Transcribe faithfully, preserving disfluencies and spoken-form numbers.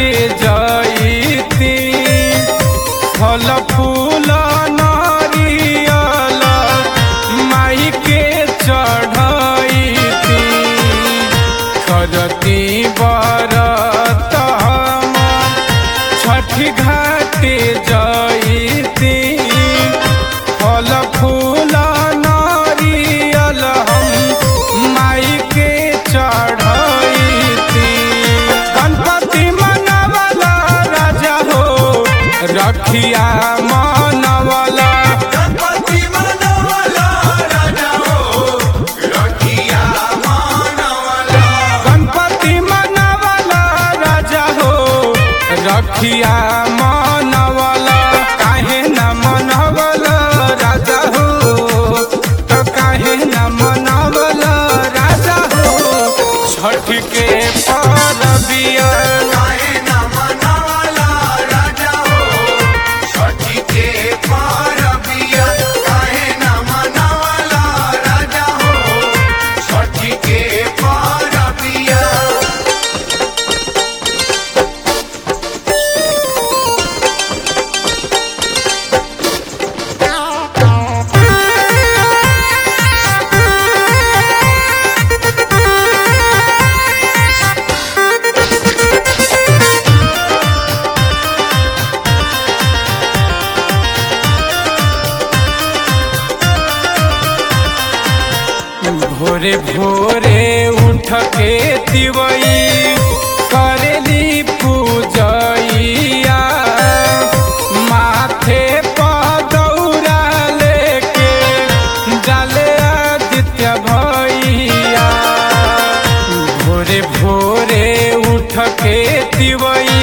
घाटे जईती फल फूल नारियल माई के चढ़ईती करती बरत हम छठी घाटे जईती फल फूल नारियल हम माई के चढ़ईती गणपति मनवला राजा हो रखिया मनवला गणपति मनवला राजा हो रखिया मनवला गणपति मनवला राजा हो रखिया मनवला काहे न मनवला राजा हो तो काहे न मनवला राजा हो छठ के परबिया काहे न मनवला राजा हो छठी के परबिया काहे न मनवला राजा हो छठी के परबिया भोरे भोरे उठ के तिवई करेली पूजैया माथे पर दौरा लेके जाले आदित्य भैया भोरे भोरे उठ के तिवई